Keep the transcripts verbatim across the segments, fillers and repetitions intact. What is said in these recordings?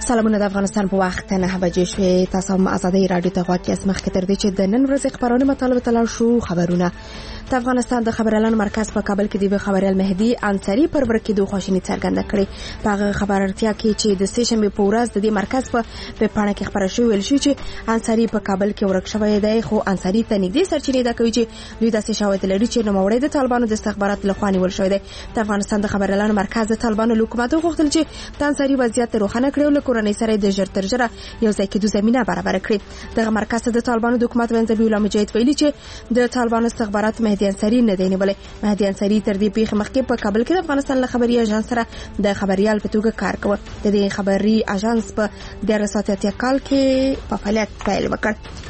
سلامونه د افغانستان په وخت نه بجې شوې. تاسو هم آزادۍ رادیو ته غواړئ چې مخکې تر دې چې د نن ورځې خبرونه مطالبه تلل شو. خبرونه د افغانستان د خبريالانو مرکز په کابل کې د خبريال مهدي انصاری پر ورکېدو خوشنی څرګنده کړې. په هغه خبرتیا کې چې د سه شنبه په ورځ د دې مرکز په پاڼه کې خبره شوې ویل شو چې انصاری په کابل کې ورک شوی دی، خو انصاری ته نږدې سرچینې دا کوي چې دوی داسې شواهد لري چې نوموړی د طالبانو د استخبارات لخوا نیول شوی دی. د افغانستان د خبريالانو مرکز د طالبانو له حکومت غوښتل چې د انصاری وضعیت روښانه کړي او له کورنۍ سره د ژر تر ژره یو ځای کېدو زمينه برابر کړي. دغه مرکز د طالبانو د حکومت وزیر ذبیح الله مجاهد ویلي چې د طالبانو استخبارات مهدي انصاری نه دی نیولې. مهدي انصاری تر دې پیښې مخکې په کابل کې د افغانستان له خبري اژانس سره د خبريال په توګه کار کوي. د دې خبري اژانس په د رساتیا کال کې په فعالیت پیل وکړ.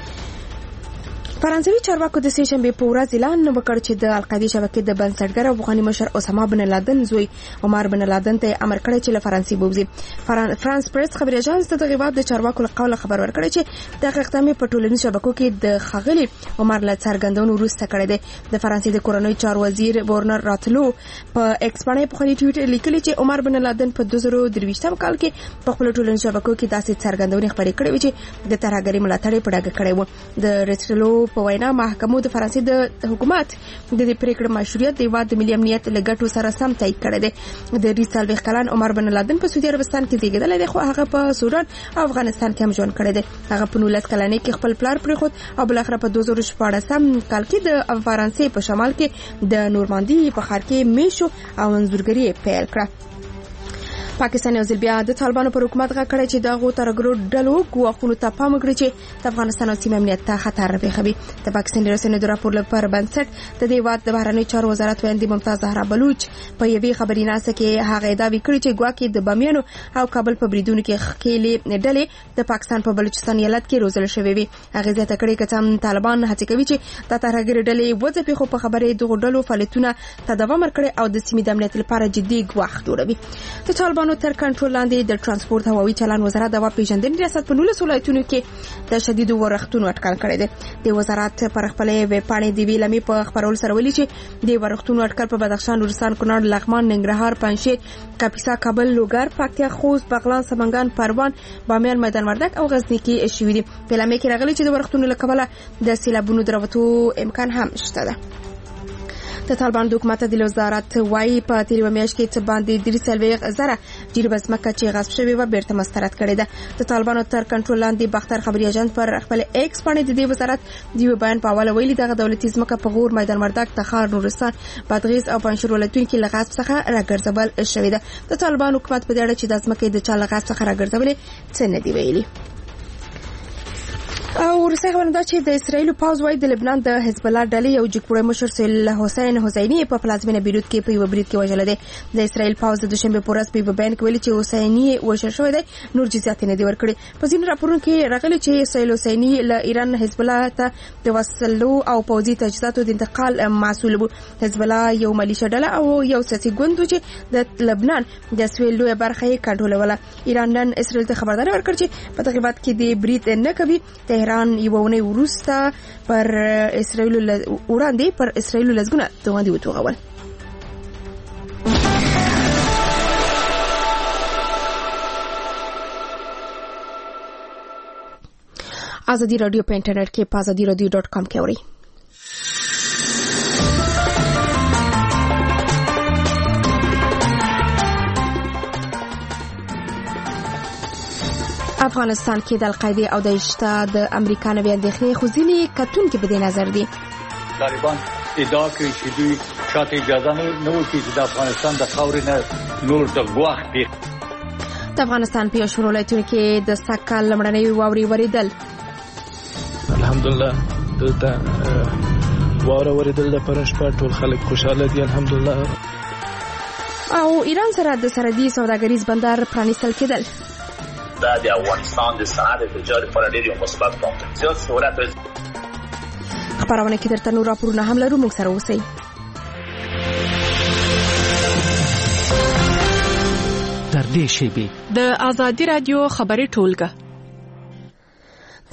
فرانسوي چارواکو د سه شنبه په ورځ اعلان وکړ چې د القاعده شبکې د بنسټګر او افغاني مشر اسامه بن لادن زوی عمر بن لادن ته امر کړی چې له فرانسې بوزي. فرانس پریس خبري اژانس ته د غیبات د چارواکو له قوله خبر ورکړی چې د اقدامي په ټولنیزو شبکو کې د خغلی عمر له څرګندونو وروسته کړی دی. د فرانسې د کورنۍ چار وزیر ورنر راتلو په ایکس باندې په خپل ټویټر لیکلی چې عمر بن لادن په دوه زره درویشتم کال کې په خپل ټولنیزو شبکو کې داسې څرګندونې خبرې کړې وې چې د ترهګرۍ ملاتړ په ډاګه کړی و. د راتلو په وینا محکمو د فرانسې د حکومت د دې پریکړې مشروعیت د هیواد د ملي امنیت له ګټو سره سم تایید کړی دی. د ریسال وکلان عمر بن لادن په سعودي عربستان کې زیږیدلی دی، خو هغه په سودان او افغانستان کې هم ژوند کړی دی. هغه په نولس کلنۍ کې خپل پلار پرېښود او بل اخر په دوه زره شپاړسم کال کې د فرانسې په شمال کې د نورماندي په ښار کې میشو او انځورګري پیل کړه. پاکستان یو ځل بیا د طالبانو پر حکومت غږ کړی چې دغه ترګرو ډلو ګواښونو ته پام وکړي چې د افغانستان او سیمې امنیت ته خطر پېښوي. د پاکستان رسنیو د راپور لپاره بنسټ د دې هیواد د بهرنیو چارو وزارت ویاندې ممتاز زهرا بلوچ په یوې خبریناسه کې هغه ادعا وکړي چې ګواکې د بامیانو او کابل په بریدونو کې ښکېلې ډلې د پاکستان په بلوچستان ایالت کې روزل شوې وي. هغه زیاته کړې چې هم طالبان هڅه کوي چې د ترهګرۍ ډلې وځپي، خو په خبرې دغه ډلو فعالیتونه ته دوام ورکړي او د سیمې د امنیت لپاره جدي ګواښ جوړوي. د طالبانو تر کنټرول د ترانسپورت هوایي چلن وزارت د واپیژندنې ریاست په نولس ولایتونو کې د شدیدو ورښتونو اټکل کړی دی. د وزارت پر خپل ویب پاڼې د ویلمې په خبرولو سره ویلي چې د ورښتونو اټکل په بدخشان، نورستان، کونړ، لغمان، ننګرهار، پنجشیر، کاپیسا، کابل، لوګر، پکتیا، خوست، بغلان، سمنګان، پروان، بامیان، میدان وردګ او غزنی کې شوي دي. ویلمې کې راغلي چې د ورښتونو له کبله د سیلابونو د راوتو امکان هم شته ده. د طالبان د حکومت د وزارت وايي په تیرې میاشت کې څه باندې درې څلوېښت زره جریبه ځمکه چې غصب شوې وه بیرته مسترد کړې ده. د طالبانو تر کنټرول لاندې باختر خبري اژانس پر خپل ایکس باندې د دې وزارت د یو بیان په حواله ویلي دغه دولتي ځمکه په غور، میدان وردګ، تخار، نورستان، بادغیس او پنجشیر ولایتونو کې له غصب څخه راګرځول شوې ده. د طالبان حکومت په دې اړه چې د ځمکې د چا له غصب څخه راګرځولې څه نه دی ویلي. او رسای خبرونه دا چې د اسرایل پوځ وايي د لبنان د حزب الله ډلې یو جګپوړی مشر سیل حسین حسینی په پلازمینه بیروت کې په یو برید کې وژل دی. د اسرایل پوځ د دوشنبه په ورځ په یو بیان کې ویلي چې حسینی وژل شوی دی، نور جزئیات نه دی ورکړي. په ځینو راپورونو کې راغلي چې سیل حسینی له ایران حزب الله ته د وسلو او پوځي تجهیزاتو د انتقال مسؤل و. حزب الله یو ملیشه ډله او یو سیاسي ګوند چې د لبنان د سویل لویه برخه یې کنټرولوله. ایران نن اسرایل ته خبرداری ورکړ چې په دغه وخت کې د برید نه کوي. ایران یو ونه وروسته پر اسرائیل وړاندې پر اسرائیل لزګونه توغندي وتوغول. آزادی رادیو په انټرنیټ کې په آزادی رادیو ډاٹ کام کې اورئ. افغانستان کې د القاعده او د اشتا د امریکا نوې اندېښنې خو ځینې کتونکي په دې نظر دي. طالبان ادعا کوي چې دوی شاته اجازه نه ورکوي چې د افغانستان د خاورې نه نور د ګواښ پېښ. د افغانستان په شمول ولایتونو کې د سږ کال لومړنۍ واورې ورېدل. الحمدلله دلته واوره ورېدل د پرون شپه ټول خلک خوشاله دي الحمدلله. او ایران سره د سرحدي سوداګریز بندر پرانیستل کېدل. دا د افغانستان د صنعت تجارت لپاره ډېر مثبت پوتنسیال سہولت لري. خبرونه کې درته نور راپورونه هم لرو، موږ سره اوسئ. تر دې شیبې د آزادی رادیو خبري ټولګه. د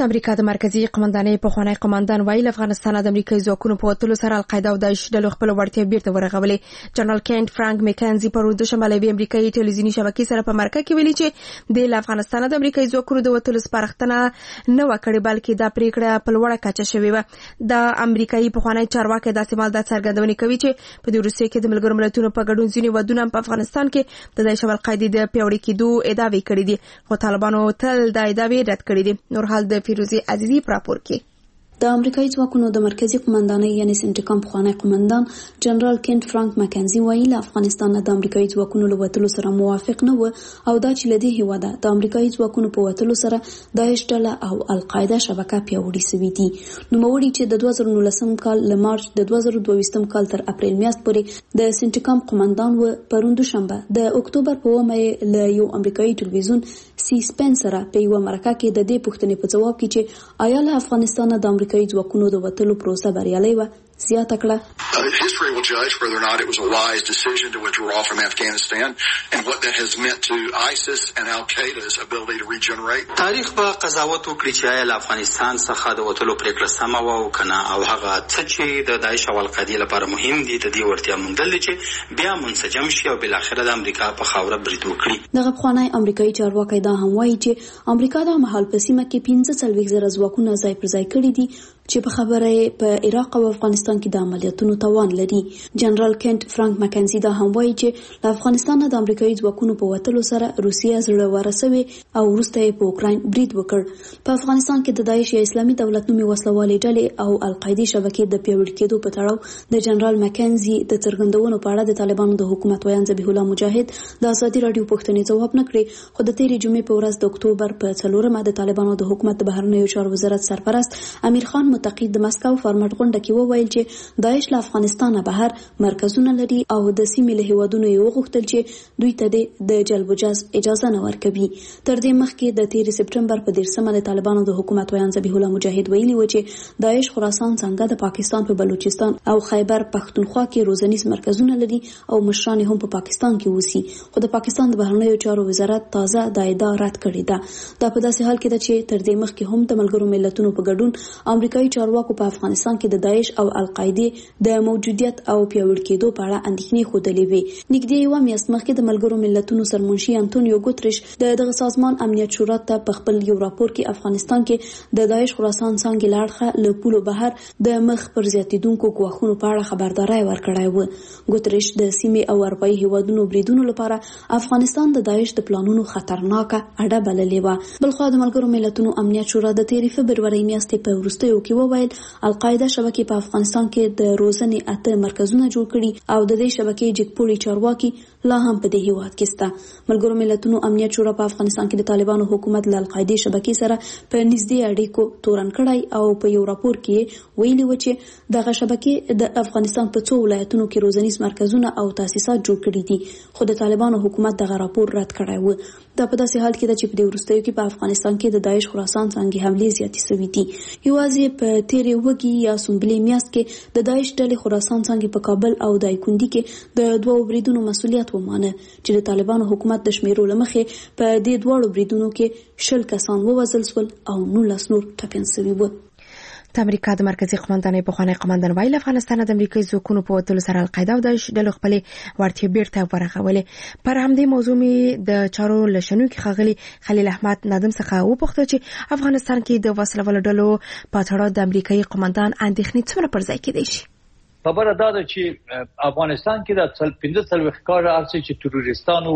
د امریکا د مرکزی قومندانۍ پخوانی قومندان ویل افغانستان د امریکایي ځواکونو په وتلو سره القاعده او داعش ډلو خپل وړتیا بیرته ورغولې. جنرال کینټ فرانک مکانزي پرون د شمالي امریکایي ټلویزیونی شبکې سره په مرکه کې ویلي چې د افغانستان د امریکایي ځواکونو د وتلو سپارښتنه نه وکړي بلکې دا پریکړه په لوړه کچه شوې و. د امریکایي پخوانی چارواکي د سیمال د څرګندونې کوي چې په دې روسیې کې د ملګرو ملتونو په ګډون ځینې ودونه په افغانستان کې د داعش او القاعده د پیوړې کېدو ادعاوې کړې دي خو طالبانو تل دا ادعاوې رد کړې دي. نور حال د فیروزی عزیزی راپور کې د امریکایي ځواکونو د مرکزی قومندانۍ یعنی سنټکام پخوانی قومندان جنرال کینټ فرانک مکانزي ویل افغانستان د امریکایي ځواکونو له وتلو سره موافق نه و او دا چې لدی هیواده د امریکایي ځواکونو په وتلو سره داعش ډله او القاعده شبکه پیاوړې شوې دي. نو موري چې د دوه زره نولسم کال له مارچ د دوه زره دوه کال تر اپریل میاشت پورې د سنټکام قومندان و پرون دوشنبه د اکتوبر په اومه له یو امریکایي ټلویزیون سی سپین سره په یو مرکه کې د دې پوښتنې په جواب کې چې آیا له افغانستان د امریکایي ځواکونو د وتلو پروسه بریالۍ و زیاته کړه. History will judge whether or not it was a wise decision to withdraw from Afghanistan and what that has meant to ISIS and Al-Qaeda's ability to regenerate. تاریخ به قضاوت وکړي چې آیا له افغانستان څخه د وتلو پریکړه سمه و او کنه او هغه څه چې د داعش او القاعده لپاره مهم دي د دې ورتیا موندل چې بیا منسجم شي او بل اخر د امریکا په خاوره برید وکړي. دغه پخوانی امریکایي چارواکي دا هم وایي چې امریکا د مهال په سیمه کې پنځه څلوېښت زره ځواکونه ځای پر ځای کړي دي چې په خبره په عراق او افغانستان کې د عملیاتونو توان لري. جنرال کینټ فرانک مکانزي دا هم وایي چې له افغانستان د امریکایي ځواکونو په وتلو سره روسیه زړه ورسوي او وروسته یې په اوکراین برید وکړ. په افغانستان کې د داعش یا اسلامي دولت نومي وسلوالې ډلې او القاعده شبکې د پیوړ کېدو په تړاو د جنرال مکانزي د څرګندونو په اړه د طالبانو د حکومت ویان ذبیح الله مجاهد د ازادي رادیو پوښتنې ځواب نه کړی خو د تیرې جمعې په ورځ د اکتوبر په څلورمه د طالبانو د حکومت د بهرنیو چارو وزارت سرپرست امیر خان متقی د مسکو فارمټ غونډه کې وویل چې داعش له افغانستان بهر مرکزونه لري او د سیمې له هیوادونو یو غوښتل چې دوی ته د جلب و جذب اجازه نه ورکوي. تر دې مخکې د تیر سپټمبر په دیرشمه د طالبانو د حکومت ویان ذبیح الله مجاهد ویلي و چې داعش خراسان څنګه د پاکستان په بلوچستان او خیبر پختونخوا کې روزنیز مرکزونه لري او مشران هم په پاکستان کې اوسي خو د پاکستان د بهرنیو چارو وزارت تازه دا ادعا رد کړې ده. دا په داسې حال کې ده چې تر دې مخکې هم د ملګرو ملتونو په ګډون امریکایي چارواکو په افغانستان کې د داعش او القاعده د موجودیت او پیوړ کېدو په اړه اندېښنې ښودلې وې. نږدې یوه میاشت مخکې د ملګرو ملتونو سرمنشي انټونیو ګوتریش د دغه سازمان امنیت شورا ته په خپل یو راپور کې افغانستان کې د داعش خراسان څنګه لاړخه له پولو بهر د مخ پر زیاتیدونکو ګواښونو په اړه خبرداري ورکړې و. ګوتریش د سیمې او اروپایي هیوادونو بریدونو لپاره افغانستان د داعش د پلانونو خطرناکه اډه بللې و. بلخو د ملګرو ملتونو امنیت شورا د تیرې فبرورۍ میاشتې په وروستیو کې وویل القاعده شبکې په افغانستان کې د روزنې اته مرکزونه جوړ کړي او د دې شبکې جګپوړي چارواکي لا هم په دې هیواد کې سته. ملګرو ملتونو امنیت شورا په افغانستان کې د طالبانو حکومت له القاعده شبکې سره په نږدې اړیکو تورن کړای او په یو راپور کې ویلي و چې دغه شبکې د افغانستان په څو ولایتونو کې روزنیز مرکزونه او تاسیسات جوړ کړي دي خو د طالبانو حکومت دغه راپور رد کړی و. دا په داسې حال کې ده چې په دې وروستیو کې په افغانستان کې د داعش خراسان څنګه حملې زیاتې شوې دي. یوازې په تیرې وګي یا سنبلې میاشت کې د داعش ډلې خراسان څنګه په کابل او دایکندي کې د دوه بریدونو مسؤلیت ومانه چې د طالبانو حکومت د شمیرو لمخې په دې دوه بریدونو کې شل کسان ووژل شول او نولس نور ټپیان شوي وو. د امریکا د مرکزی قومندانۍ پخوانی قومندان ویل افغانستان د امریکایي ځواکونو په وتلو سره القاعده او داعش ډلو خپل وړتیا بیرته ورغولې. پر همدې موضوع می د چارو لشنو کې ښاغلي خلیل احمد نادم څخه وپوښتل چې افغانستان کې د وسلوالو ډلو په تړاو د امریکایي قومندان اندېښنې څومره پر ځای کېدای شي. خبره دا ده چې افغانستان کې د پنځه څلوېښت کاله ارڅ چې تروریستانو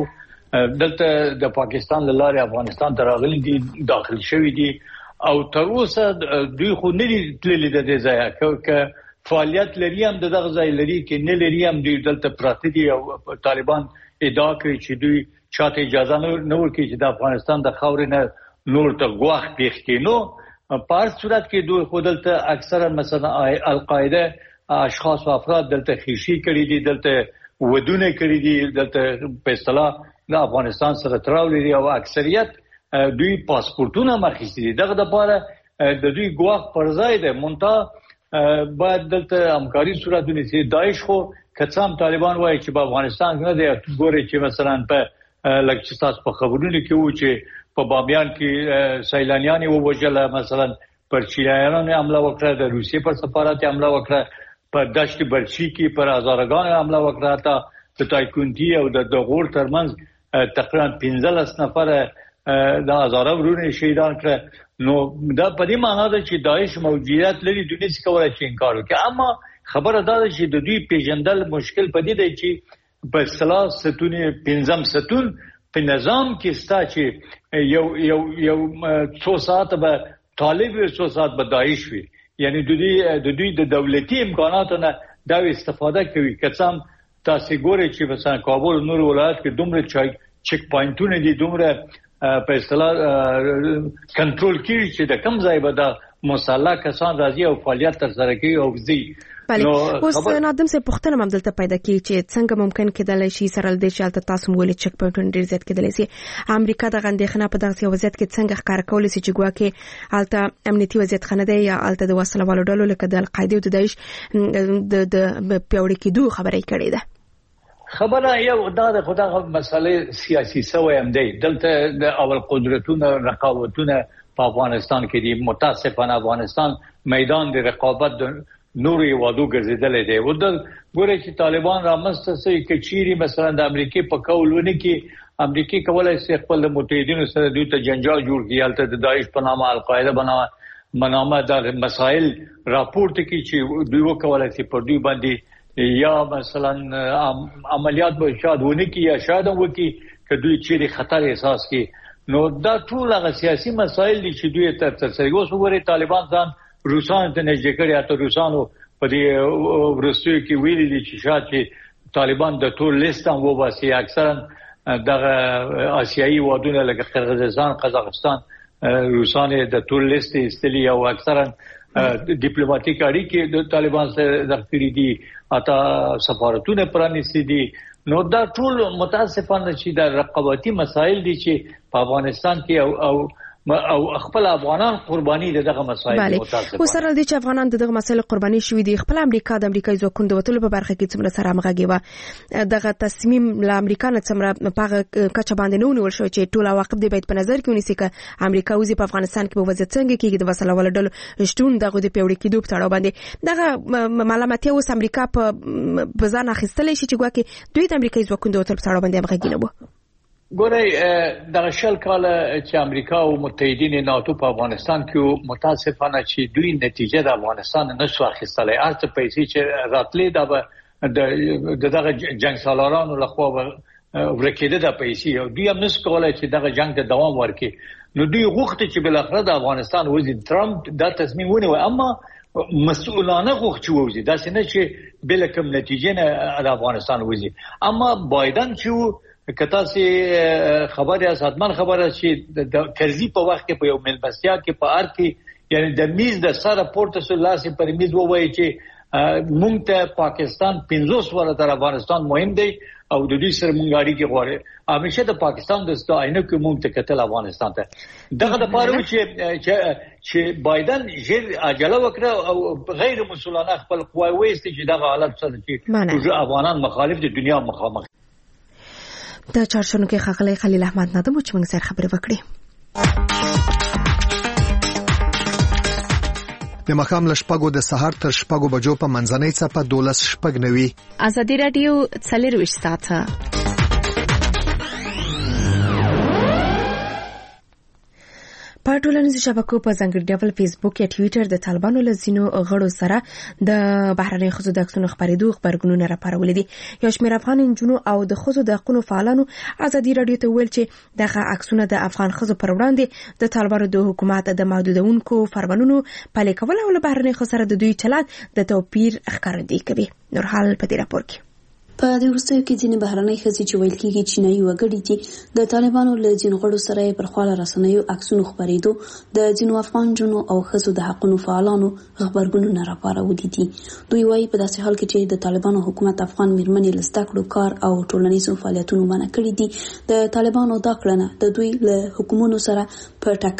دلته د پاکستان له لارې افغانستان ته راغلي دي داخل شوي دي او تر اوسه دوی خو نه دي تللي د دې ځایه که فعالیت لري هم دغه ځای لري کې نه لري هم دوی دلته پراته دي او طالبان ادعا کوي چې دوی چاته اجازه نه ورکوي چې د افغانستان د خاورې نه نور ته ګواښ پېښ کړي. نو په هر صورت کې دوی خو دلته اکثرا مثلا القاعده اشخاص او افراد دلته خیشي کړي دي دلته ودونه کړي دي دلته په اصطلاح د افغانستان سره تړاو لري او اکثریت دوی پاسپورتونه مخکې دي. دغه د پاره د دوی ګواښ پر ځای ده مونږ باید دلته همکاري صورت ونیسي. داعش خو کڅام طالبان وایي چې په افغانستان کې نه دی ګوري چې مثلا په لکه چې تاسو په خبرونو کې و چې په بامیان کې سیلانیان ووژل، مثلا پر چینایانو حمله وکړه، د روسیې پر سفارت حمله وکړه، په دشت برچی کې پر هزارګان حمله وکړه، تا د تایکونتی او د غور ترمنځ تقریبا پنځلس نفر د هزاره ورونه شهیدان کړ. نو دا په دې معنی ده چې داعش موجودیت لري، دوی څه کولای شي انکار وکړي. اما خبره دا ده چې د دوی پیژندل مشکل پدې دی چې په اصطلاح ستون پنځم ستون په نظام کې ستا چې یو یو یو څو ساعت به طالب وي، څو ساعت به داعش وي. یعنی د دوی د دوی د دولتي امکاناتو نه دا استفاده کوي. کڅام تاسو ګورئ چې مثلا کابل نور ولایت کې دومره چک پوینټونه دي، دومره په اصطلاح کنټرول کیږي چې د کم ځای به دا مسلح کسان راځي او فعالیت ترسره کوي او ځي. بله اوس نادم سے پوښتنه هم دلته پیدا کیږي چې څنګه ممکن کېدلی شي سره د دې چې هلته تاسو مو ویلي چک پوینټونه ډېر زیات کېدلی شي. امریکا دغه اندېښنه په دغسې وضعیت کې څنګه ښکاره کولی شي چې ګواکې هلته امنیتي وضعیت ښه نه دی یا هلته د وسله والو ډلو لکه د القاعدې او د داعش د پیاوړي کېدو خبره یې کړې ده؟ خبره یو دا د خدای مسئله سیاسي سوی هم دی. دلته د اول قدرتونه رقابتونه په افغانستان کې دي. متاسفانه افغانستان میدان د رقابت د نوري وادو ګرځیدل دی. ودل ګورې چې طالبان رامنځته شي کې چیرې مثلا د امریکای په کولونه کې امریکای کولای شي خپل متحدینو سره دوی ته جنجال جوړ کړي، البته د داعش په نامه القاعده بنامه منامه د مسائل راپورته کې چې دوی وکولای شي پر دوی باندې یا مثلا عملیات به شاید ونه کی یا شاید وکي که دوی چیرې خطر احساس کی. نو دا ټول هغه سیاسي مسایل دي چې دوی تر ترڅ وګوري. طالبان ځان روسانو ته نږدې کړي، اته روسانو په دې ورستیو کې ویلي دي چې شاید چې طالبان د ټول لیست هم وباسي. اکثرا دغه آسیایي وادونه لکه قرغیزستان، قزاقستان، روسان د ټول لیست استلی او اکثرا ډیپلوماټیک اړیکې د طالبان سره ذخیره دي، اته سفارتونه پرانیستي دي. نو دا ټول متاسفانه چې د رقابتي مسایل دي چې په افغانستان کې او او او خپل افغانان قرباني دغه مسایل متاسفانه. خو سره د چې افغانان دغه مسایل قرباني شوي دي، خپل امریکا د امریکایي ځواکونو د وتلو په برخه کې څومره سره همغږي و. دغه تصمیم له امریکا نه څومره په کچه باندې نه ونیول شو چې ټول عواقب دی باید په نظر کې ونیسي که امریکا وزي په افغانستان کې په وضعیت څنګه کېږي د وسله والو ډلو شتون دغه د پیوړې کېدو په تړاو باندې دغه ملامتیا اوس امریکا په ځان اخیستلی شي چې ګواکې دوی د امریکایي ځواکونو د وتلو په تړاو باندې همغږي نه وو. ګورئ دغه شل کاله چې امریکا او متحدین ناتو په افغانستان کې متاسفانه چې دوی نتیجه د افغانستان نشو اخیستلای. ارته پیسې چې راتلې دا د دغه جنگ سالارانو لخوا ورکېده د پیسې او دوی هم نس کولای چې دغه جنگ ته دوام ورکړي. نو دوی غوښتي چې بل اخر د افغانستان وزیر ترامپ دا تصمیم ونیوي، اما مسؤلانه غوښتي ووزي دا څنګه چې بل کوم نتیجه نه د افغانستان وزي. اما بایدن چې کته سي خبره اساتمن خبره چې د کرزي په وخت کې په یو ملبستیا کې په ار کې یعنی د میز د سره پورته سو لاسي پر میز ووایي چې مونږ ته پاکستان پنځوس ور تر افغانستان مهم دی او د دې سره مونږ اړیکې غواړي. همیشه د پاکستان د ستاینه کې مونږ ته کتل افغانستان ته دغه د پاره چې چې بایدن ژر عجله وکړه او غیر مسؤلانه خپل قوای وېستي چې دغه حالت سره چې افغانان مخالف دي دنیا مخامخ. د چارشنو کې ښاغلی خلیل احمد نادم چې موږ سره خبرې وکړې. د مخام لشپګو د سحر تر شپګو بجو په منځنۍ څپه دولس شپږ نوي. ازادي رادیو څلرويشت ساعته په ټولنیزو شبکو په ځانګړي ډول فیسبوک یا ټویټر د طالبانو له ځینو غړو سره د بهرنۍ ښځو د عکسونو خپرېدو خبرګونونه راپارولي دي. یو شمېر افغان نجونو او د ښځو د حقونو فعالانو ازادي رادیو ته ویل چې دغه عکسونه د افغان ښځو پر وړاندې د طالبانو د حکومت د محدودونکو فرمانونو پلي کول او له بهرنۍ ښځو سره د دوی چلند د توپیر ښکارندویي کوي. نورحال په دې راپور کې په دې وروستیو کې ځینې بهرنۍ ښځې چې ویل کېږي چینایي وګړي دي د طالبانو له ځینو غړو سره یې پر خواله رسنیو عکسونو خپرېدو د ځینو افغان نجونو او ښځو د حقونو فعالانو غبرګونونه راپارولي دي. دوی وایي په داسې حال کې چې د طالبانو حکومت افغان میرمنې له زده کړو کار او ټولنیزو فعالیتونو منع کړي دي، د طالبانو دا کړنه د دوی له حکومتونو سره په ټکر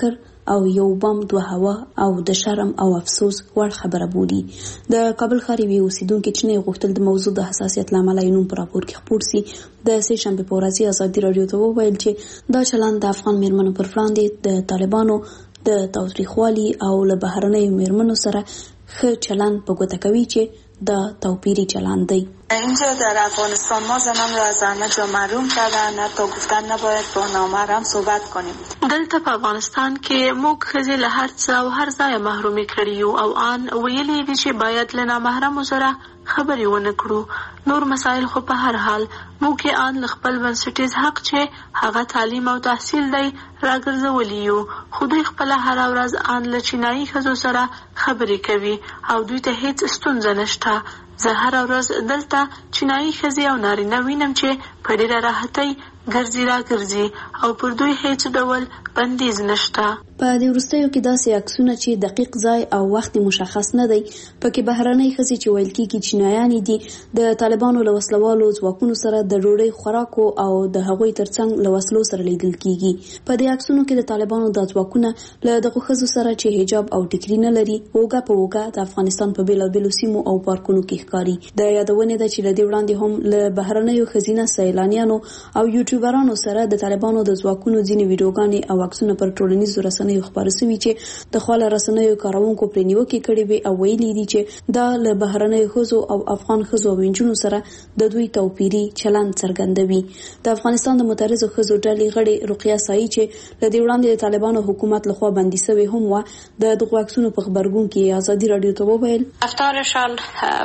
او یو بم دوه هوا او د شرم او افسوس وړ خبره بولي. د کابل ښار یوې اوسیدونکو چې نه غوښتل د موضوع د حساسیت له امله یې نوم په راپور کې خپور سي د سې شنبې په ورځ ازادي راډیو ته وویل چې دا چلند د افغان میرمنو پر وړاندې د طالبانو د تاوتریخوالي او له بهرنیو میرمنو سره ښه چلند په ګوته کوي چې دا توپیری چلند دی. اینجا در افغانستان ما زنان را از همه جا محروم کردن، حتی گفتن نباید با نامحرم صحبت کنیم. دلته په افغانستان کې موږ ښځې له هر څه او هر ځای محرومې کړي یو او آن ویلي دي چې باید له نامحرمو سره خبرې ونه کړو. نور مسایل خو په هر حال موږ یې آن له خپل بنسټیز حق چې هغه تعلیم او تحصیل دی راګرځولی یو، خو دوی خپله هره ورځ آن له چینایي ښځو سره خبرې کوي او دوی ته هیڅ ستونزه نشته. زه هره ورځ دلته چینایي ښځې او نارینه وینم چې په ډېره راحتۍ ګرځي را ګرځي او پر دوی هیڅ ډول بندیز نشته. په دې وروستیو کې داسې عکسونه چې دقیق ځای او وخت مشخص نه دی پکې بهرنۍ ښځې چې ویل کېږي چینایانې دي د طالبانو له وسلوالو ځواکونو سره د ډوډۍ خوراکو او د هغوی ترڅنګ له وسلو سره لیدل کېږي. په دې عکسونو کې د طالبانو د ځواکونه له دغو ښځو سره چې حجاب او ټیکري نه لري اوږه په اوږه د افغانستان په بېلابېلو سیمو او پارکونو کې ښکاري. د یادونې ده چې له دې وړاندې هم له بهرنیو ښځینه سیلانیانو او یوټیوبرانو سره د طالبانو د ځواکونو ځینې ویډیوګانې او عکسونه پر ټولنیزو رسنیو خپاره شوي چې د خواله رسنیو کاروونکو پرې نیوکې کړې وې او ویلي دي چې دا له بهرنیو ښځو او افغان ښځو او نجونو سره د دوی توپیري چلند څرګندوي. د افغانستان د متحرزو ښځو ډلې غړې رقیه سایي چې له دې وړاندې د طالبانو حکومت لخوا بندي شوې هم وه د دغو عکسونو په خبرګون کې ازادي راډیو ته وویل رفتارشان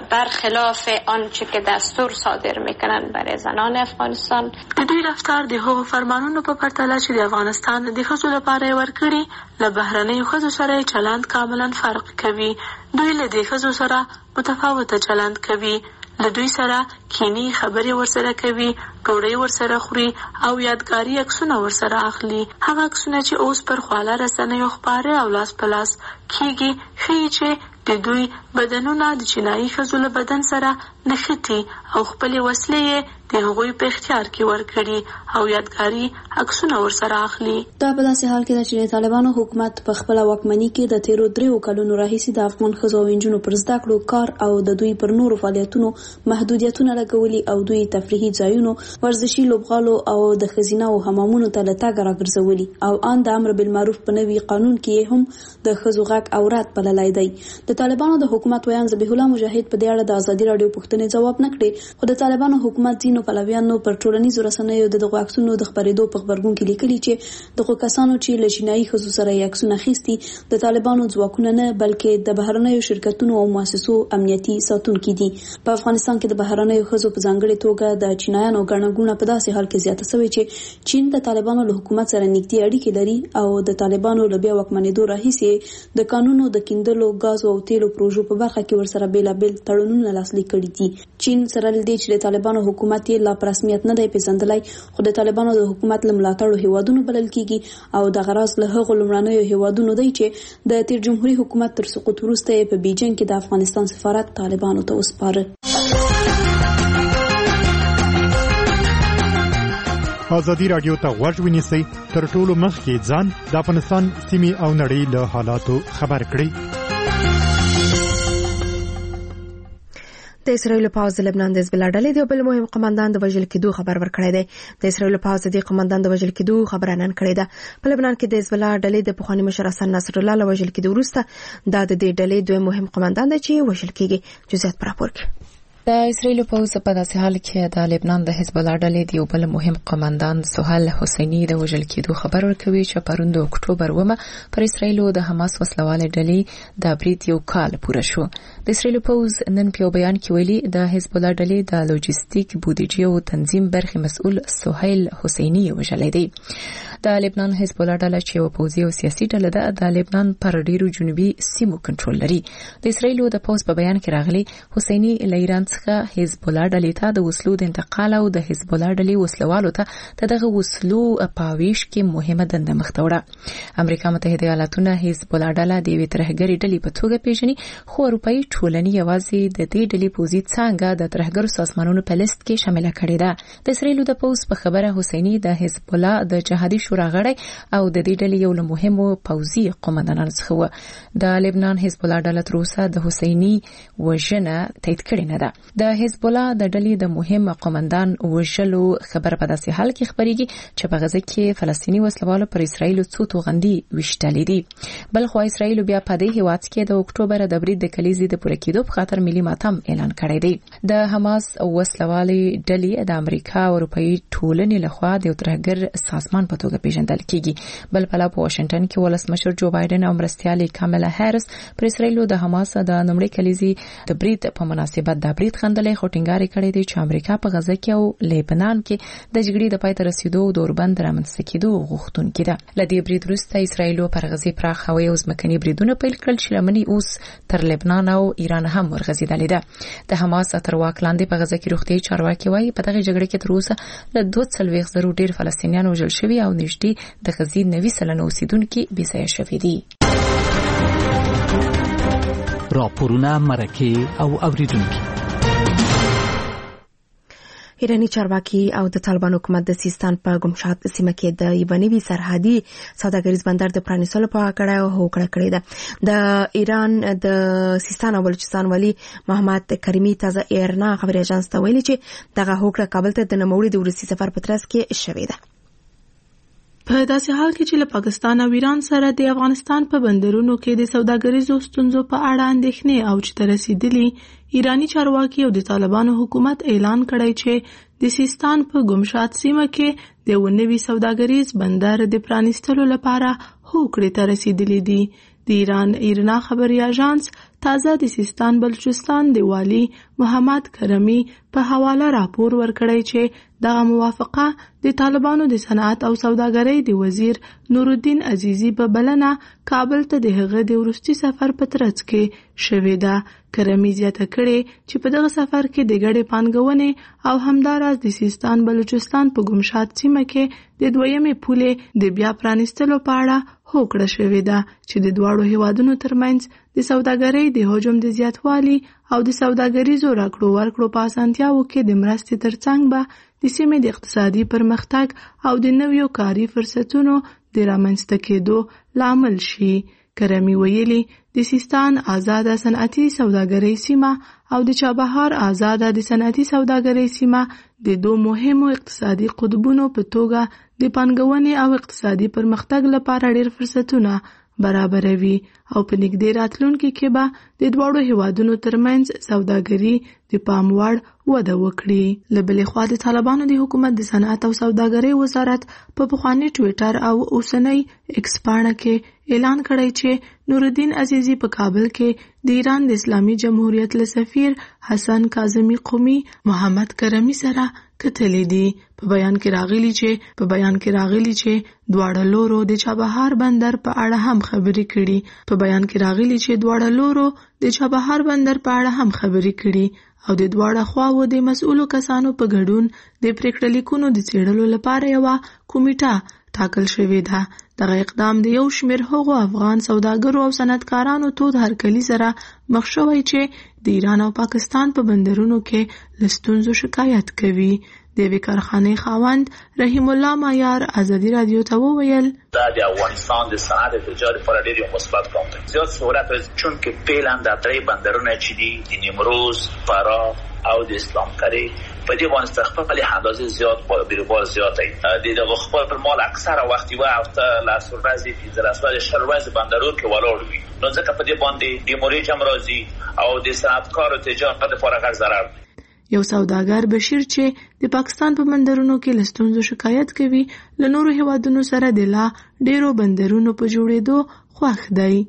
برخلاف آنچه که دستور صادر میکنن برای زنان افغانستان. د دوی رفتار د هغو فرمانونو په پرتله چې د افغانستان د ښځو لپاره یې ورکړي له بهرنیو ښځو سره چلند کاملا فرق کوي. دوی له دې ښځو سره متفاوته چلند کوي. له دوی سره کینی خبرې ورسره کوي، ډوډۍ ورسره خوري او یادګاري عکسونه ورسره اخلي. هغه عکسونه چې اوس پر خواله رسنیو خپاره او لاس په لاس کېږي ښیي چې د دوی بدنونه د چینایي ښځو له بدن سره نښتي او خپلې وسلې یې د هغوی په اختیار کې ورکړي او یادګاري عکسونه ورسره اخلي. دا په داسې حال کې ده چې د طالبانو حکومت په خپله واکمني کې د تیرو دریو کلونو راهیسې د افغان ښځو او نجونو پر زده کړو کار او د دوی پر نورو فعالیتونو محدودیتونه لګولي او دوی تفریحي ځایونو، ورزشي لوبغالو او د ښځینه او حمامونو ته له تګه راګرځولي او ان د امر بالمعروف په نوي قانون کې هم د ښځو غږ او رد بللی دی. د طالبانو د حکومت ویان ذبیح الله مجاهد په دې اړه د ازادي راډیو پوښتنې ځواب نه کړې، خو د طالبانو حکومت ځینو پلویانو پر ټولنیزو رسنیو د دغو عکسونو د خپرېدو په خبرګون کې لیکلي چې دغو کسانو چې له چینایي ښځو سره یې عکسونه اخیستي د طالبانو ځواکونه نه بلکې د بهرنیو شرکتونو او مؤسسو امنیتي ساتونکي دي. په افغانستان کې د بهرنیو ښځو په ځانګړې توګه د چینایانو ګڼه ګوڼه په داسې حال کې زیاته شوې چې چین د طالبانو له حکومت سره نږدې اړیکې لري او د طالبانو له بیا واکمنېدو راهیسې د کانونو د کیندلو ګازو او تیلو پروژو په برخه کې ورسره بېلابېل تړونونه لاسلیک کړي دي. چین سره له دې چې د طالبانو حکومت یې لا په رسمیت نه دی پیژندلی، خو د طالبانو د حکومت له ملاتړو هیوادونو بلل کېږي او دغه راز له هغو لومړنیو هیوادونو دی چې د تیر جمهوري حکومت تر سقوط وروسته یې په بیجینګ کې د افغانستان سفارت طالبانو ته وسپاره. ازادي راډیو ته غوږ ونیسئ، تر ټولو مخکې ځان د افغانستان سیمې او نړۍ له حالاتو خبر کړئ. د اسرائیل پوځ د لبنان د حزب الله ډلې د بل مهم قومندان د وژل کېدو خبر ورکړی دی. د اسرائیل پوځ د قومندان د وژل کېدو خبر نن کړی ده. په لبنان کې د حزب الله ډلې د پخواني مشر حسن نصر الله له وژل کېدو وروسته دا د دې ډلې دوی مهم قومندان دی چې وژل کېږي. جزئیات پر راپور کې د اسرائیل پوځ په داسې حال کې د لبنان د حزب الله ډلې د یو بل مهم قومندان سهیل حسیني د وژل کېدو خبر ورکوي چې پرون د اکتوبر اوومه پر اسرائیل د حماس وسلواله ډلې د برید یو کال پوره شو. د اسرائیل پوځ نن په بیان کې ویلي د حزب الله ډلې د لوجستیک بودیجې او تنظیم برخه مسؤل سهیل حسیني وژل دی. د لبنان حزب الله ډله چې یو پوځي او سیاسي ډله ده د لبنان پر ډیرو جنوبي سیمو کنټرول لري. د اسرائیل د پوځ په بیان کې راغلي حسیني له ایران څخه حزب الله ډلې ته د وسلو د انتقال او د حزب الله ډلې وسلوالو ته دغه وسلو پاویش کې مهمه دنده مخته وړه. امریکا متحده ایالاتونه حزب الله ډله د یوې ترهګرې ډلې په توګه پیژني، خو اروپאי ټولنې یوازې د دې ډلې پوزي څنګه د ترهګرو سازمانونو په لیست کې شامل کړي ده. د اسرائیل د پوز په خبره حسیني د حزب الله د جهادي شورا غړی او د دې ډلې یو له مهمو پوزي قومندانانو څخه و. د لبنان حزب الله ډله تر اوسه د حسیني وژنه تایید کړې نه ده. د حزب الله د ډلې د مهم قومندان وژلو خبر په داسې حال کې خبريږي چې په غزه کې فلسطیني وسلوالو پر اسرائیل څو توغندي وشتلې دي. بل خو اسرائیل بیا په دې هیواد کې د اکتوبر د برید د کلیزې د پوره کېدو په خاطر ملي ماتم اعلان کړی دی. د حماس وسلوالي ډلې د امریکا او اروپאי ټولنې لخوا د ترهګر سازمان په توګه پیژندل کیږي. بل په په واشنگټن کې ولسمشر جو بایدن او مرستيالي کاملا هریس پر اسرائیل د حماس د نمړې کلیزې د برید په مناسبت د برید خندلې خټینګاری کړې دي چې امریکا په غزه کې او لبنان کې د جګړې د پای ته رسیدو او دوربند رامنځته کېدو غوښتونکې ده. لدې برید وروسته اسرائیل پر غزه پراخ هوایي او ځمکني بریدونه پیل کړل چې لمنې اوس تر لبنان او ایران هم ورغځېدلې ده. د حماس تر واک لاندې په غزه کې روغتي چارواکي وايي په دغه جګړه کې تر اوسه له دوه سلويخ زرو ډیر فلسطینیان وژل شوي او نږدې د غزې نوي سلنه اوسیدونکي بې ځایه شوي دي. راپورونه مرکه او اوریدونکي. ایرانی چارواکي او د طالبان حکومت د سیستان په ګمشات سیمه کې د یبنوي سرحدي سوداګریز بندر د پرانیستلو په اړه هوکړه کړې ده. د ایران د سیستان او بلوچستان ولی محمد کریمی تازه ایرنا خبري اژانس ته ویلي چې دغه هوکړه کابل ته د نوموړي د ورسي سفر په ترڅ کې شوې ده. په داسې حال کې چې له پاکستان او ایران سره د افغانستان په بندرونو کې د سوداګریزو ستونزو په اړه اندېښنې او چې تر رسیدلي ایرانی چارواکي او د طالبانو حکومت اعلان کړی چې د سیستان په ګمشات سیمه کې د یو نوي سوداګریز بندر د پرانیستلو لپاره هوکړې ته رسیدلي دي. د ایران ایرنا خبري اژانس تازه د سیستان بلوچستان د والی محمد کرمی په حواله راپور ورکړی چې دغه موافقه د طالبانو د صنعت او سوداګرۍ د وزیر نورالدین عزیزی په بلنه کابل ته د هغه د ورستي سفر په ترڅ کې شوې ده. کرمی زیاته کړې چې په دغه سفر کې د ګډې پانګونې او همداراز د سیستان بلوچستان په ګمشات سیمه کې د دویمې پولې د بیا پرانیستلو په اړه هوکړه شوې ده چې د دواړو هیوادونو ترمنځ د سوداګرۍ د حجم د زیاتوالي او د سوداګریزو راکړو ورکړو په اسانتیاوو کې د مرستې ترڅنګ به د سیمې د اقتصادي پرمختګ او د نویو کاري فرصتونو د رامنځته کېدو لامل شي. کرمی ویلي د سیستان آزاده صنعتي سوداګرۍ سیمه او د چابهار آزاده د صنعتي سوداګرۍ سیمه د دوه مهمو اقتصادي قطبونو په توګه د پانګونې او اقتصادي پرمختګ لپاره ډېر فرصتونه برابروي او په نږدې راتلونکي کې به د دواړو هیوادونو ترمنځ سوداګري د پام وړ وده وکړي. له بلې خوا د طالبانو د حکومت د صنعت او سوداګرۍ وزارت په پخواني ټویټر او اوسنۍ ایکس پاڼه کې اعلان کړی چې نورالدین عزیزی په کابل کې د ایران د اسلامي جمهوریت له سفیر حسن کاظمی قومي محمد کرمی سره کتلې دي. په بیان کې راغلي چې په بیان کې راغلي چې دواړه لورو د چابهار بندر په اړه هم خبرې کړي. په بیان کې راغلي چې دواړه لورو د چابهار بندر په اړه هم خبرې کړي او د دواړه خواو د مسؤلو کسانو په ګډون د پریکړه لیکونو د څېړلو لپاره یو کمیټه ټاکل شوې ده. دغه اقدام د یو شمېر هغو افغان سوداګرو او صنعتکارانو تود هرکلي سره مخ شوی چې د ایران او پاکستان په بندرونو کې له ستونزو شکایت کوي. د یوې کارخانې خاوند رحیم الله مایار ازادي رادیو ته وویل دا د افغانستان د صنعت تجارت لپاره ډېر یو مثبت ګام دی. زیات سهولت چون کې فعلا د درې بندرونه چې دي د نیمروز، فراه او د اسلام کری په دې باندې استخفاف له اندازې زیات په بیروبار زیات دی. د خپل مال اکثره وخت یو هفته لا سورازي د دراسته شروعز بندرونو کې ولاړ وي. نو ځکه په دې باندې د موري جمرازي او د صنعتکارو تجارت لپاره غیر ضرر. یو سوداګر بشیر چې د پاکستان په بندرونو کې له ستونزو شکایت کوي له نورو هیوادونو سره د لا ډیرو بندرونو په جوړېدو خوښ دی.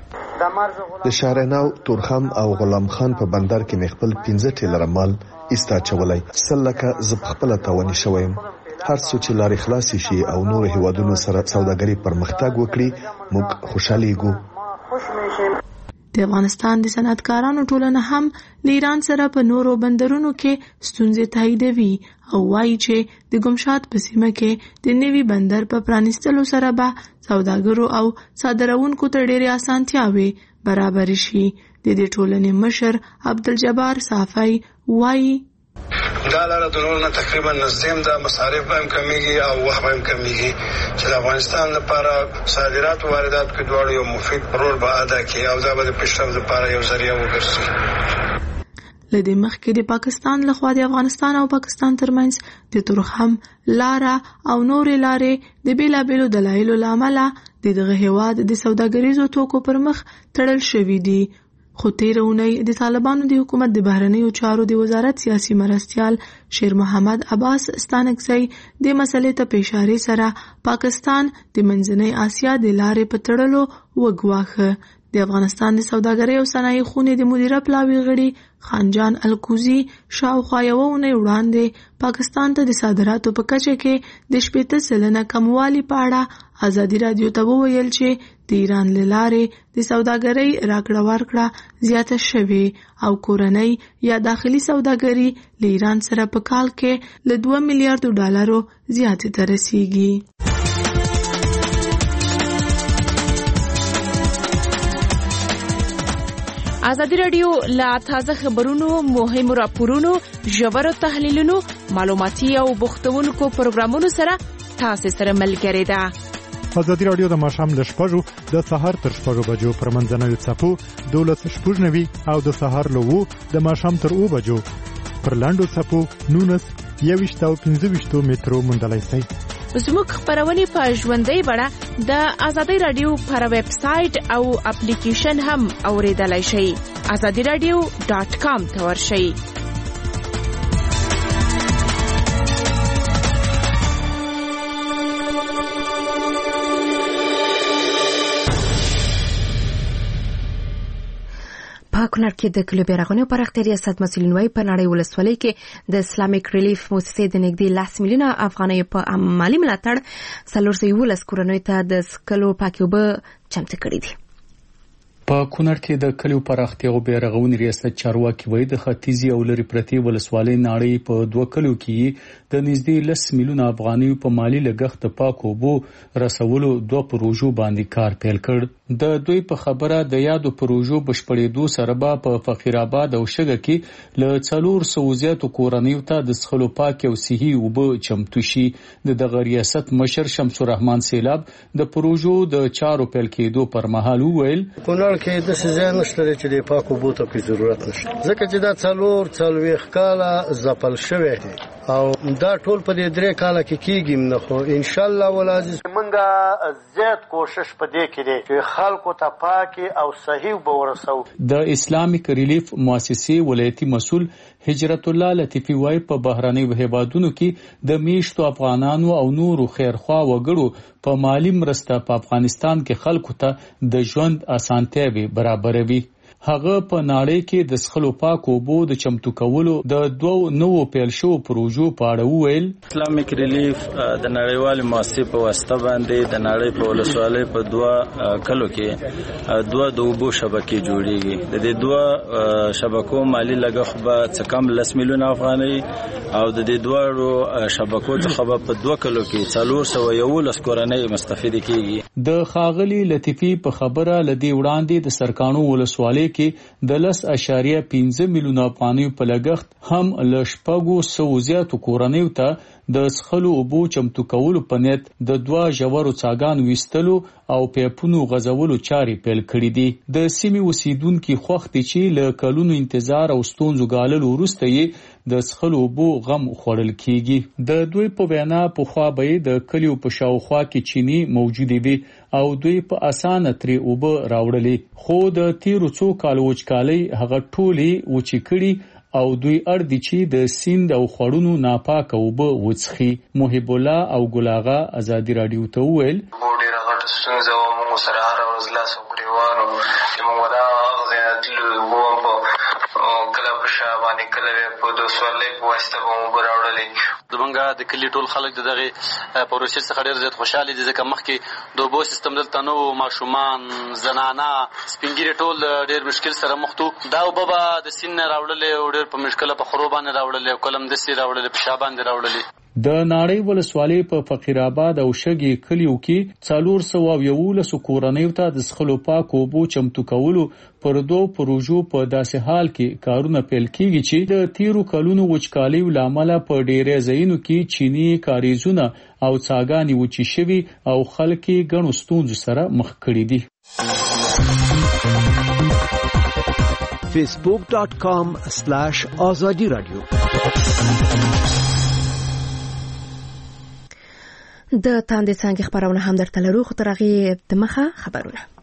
د شارناو، تورخم او غلام خان په بندر کې مخبل پنځه ټیلر مال ایستا چولای سلکه زب خپل تاونی شویم. هر څو چې لارې خلاص شي او نور هیوادونو سره سوداګري پرمختګ وکړي موږ خوشاله یو. د افغانستان د صنعتکارانو ټولنه هم له ایران سره په نورو بندرونو کې ستونزې تاییدوي او وایي چې د ګمشات په سیمه کې د نوي بندر په پرانیستلو سره به سوداګرو او صادروونکو ته ډېرې اسانتیاوې برابر شي. د دې ټولنې مشر عبدالجبار صافی وایي دا لاره د نور نه تقریبا نزدیم د مصارف به هم کمیږي او وخت به هم کمیږي چې د افغانستان لپاره صادرات او واردات کې دواړو یو مفید رول به ادا کړي او دا به د پیشرفت لپاره یو ذریعہ وګرځي. لدې مخکې د پاکستان لخوا د افغانستان او پاکستان ترمنځ د تورخم لاره او نورې لارې د بیلابیلو دلایلو له امله د دغه هیواد د سوداګریزو توکو پر مخ تړل شوي دي. خو تیره اونۍ د طالبانو د حکومت د بهرنیو چارو د وزارت سیاسي مرستیال شیر محمد عباس ستانکزی د مسلې ته په اشاره سره پاکستان د منځنۍ اسیا د لارې په تړلو وګواښه. د افغانستان د سوداګرۍ او صنایع خونې د مدیره پلاوي غړي خانجان الکوزي شاوخوا یوه اونۍ وړاندې پاکستان ته د صادراتو په کچه کې د شپېته سلنه کموالي په اړه ازادي راډیو ته وویل چې د ایران له لارې د سوداګرۍ راکړه ورکړه زیاته شوې او کورنۍ یا داخلي سوداګري له ایران سره په کال کې له دوه میلیارډ ډالرو زیاتې ته رسیږي. ازادي راډیو لا تازه خبرونو، مهمو راپورونو، ژورو تحلیلونو، معلوماتي او بوختونکو پروګرامونو سره تاسو سره ملګری ده. ازادي راډیو د ماښام له شپږو د سهار تر شپږو بجو پر منځنوي څپو دولس شپږ نوي او د سهار له وو د ماښام تر اوه بجو پر لاندو څپو نونس یویشت او پنځه ویشتو مترو موندلای شئ. زموږ خبرونه په ژوندۍ بڼه د ازادي راډیو پر ویب سټ او اپلیکیشن هم اوریدلای شئ. ازادي راډیو ډاٹ کام ته ورشئ. په کونړ کې د کلي بیرغونو پراختیا ریاست مسؤلین وايي په نړۍ ولسوالۍ کې د اسلامیک ریلیف مؤسسې د نږدې لاس میلیونه افغانۍ په مالي ملاتړ څلور سوه یولس کورنیو ته د څښلو پاکې اوبه چمتو کړي دي. په کونړ کې د کلیو پراختیا او بیرغونې ریاست چارواکي وایي د ختیځي او لرې پرتې ولسوالۍ نړۍ په دوه کلیو کې د نږدې لس میلیونه افغانۍ په مالي لګښت د پاکو اوبو رسولو دوه پروژو باندې کار پیل کړ. د دوی په خبره د یادو پروژو بشپړېدو سره به په فقیر آباد او شګه کې له څلور سوه زیاتو کورنیو ته د څښلو پاکې او صحي اوبه چمتو شي. د دغه ریاست مشر شمس الرحمن سیلاب د پروژو د چارو پیل کېدو پر مهال وویل کونړ کې د څه نشته چې د پاکو اوبو ته په ضرورت نشته ځکه چې دا څلور څلوېښت کاله ځپل شوی دی او دا ټول په دې درې کاله کې کېږي نه خو ان شاء الله ولازم موږ زیات کوشش په دې کې دی چې خلکو ته پاکي او صحیح اوبه ورسوو. د اسلامیک ریلیف مؤسسې ولایتي مسؤل هجرت الله لطیفي وایي په بهرنیو هیوادونو کې د میشتو افغانانو او نورو خیرخوا وګړو په مالی مرسته په افغانستان کې خلکو ته د ژوند اسانتیاوې برابروي. هغه په نړۍ کې د څښلو پاکو اوبو د چمتو کولو د دوو نوو پیل شوو پروژو په اړه وویل اسلامیک ریلیف د نړیوالې مؤسسې په واسطه باندې د نړۍ په ولسوالۍ په دوه کلو کې دوه د اوبو شبکې جوړیږي. د دې دوه شبکو مالی لګښت به څه کم لس میلیونه افغانۍ او د دې دوه شبکو څخه به په دوه کلو کې څلور سوه یولس کورنۍ مستفیدې کیږي. د ښاغلي لطیفي په خبره لدی وړاندې د سرکانو ولسوالۍ کې د لس اشاریه پنځه میلیونه افغانۍ په لګښت هم له شپږو سوو زیاتو کورنیو ته د څښلو اوبو چمتو کولو په نیت د دوه ژورو څاګانو ویستلو او پیپونو غځولو چارې پیل کړې دي. د سیمې اوسیدونکي خوښ دي چې له کلونو انتظار او ستونزو ګاللو وروسته یې د څښلو اوبو غم خوړل کیږي. د دوی په وینا پخوا به د کلیو په شاوخوا کې چینی موجودې وي او دوی په اسانه ترې اوبه راوړلې، خو د تیرو څو کالو وچکالۍ هغه ټولې وچې کړي او دوی اړ دي چې د سیند او خړونو ناپاکه اوبه وڅښي. محب الله او ګلاغه ازادي راډیو ته وویل ډېره غټه ستونزه وه، موږ سره هره ورځ لاس او ګرېوان وو چې موږ دا هغه ځای نه تللو اوبه په کله په شا باندې کله په د سوالۍ په واسطه به مو راوړلې. زمونږ د کلي ټول خلک د دغه پروسې څخه ډېر زیات خوشاله دي ځکه مخکې د اوبو سیستم دلته نه و، ماشومان، زنانه، سپین ږیري ټول ډېر مشکل سره مخ وو. دا اوبه به د سیند نه راوړلې او ډېر په مشکله په خرو باندې راوړلې او کله همداسې راوړلې په شا باندې راوړلې. د ناړۍ ولسوالۍ په فقیر آباد او شګي کلیو کې څلور سوه او یولس کورنیو ته د څښلو پاکو اوبو چمتو کولو پر دوو پروژو په داسې حال کې کارونه پیل کیږي چې د تیرو کلونو وچکالیو له امله په ډېرې ځایونو کې چینی کاریزونه او څاګانې وچې شوي او خلک یې ګڼو ستونزو سره مخ کړي دي. فیسبوک ډاٹ کام سلاش آزادی رادیو. د تاندې څنګه خبرونه هم درته لرو، خو تر هغې دمخه خبرونه.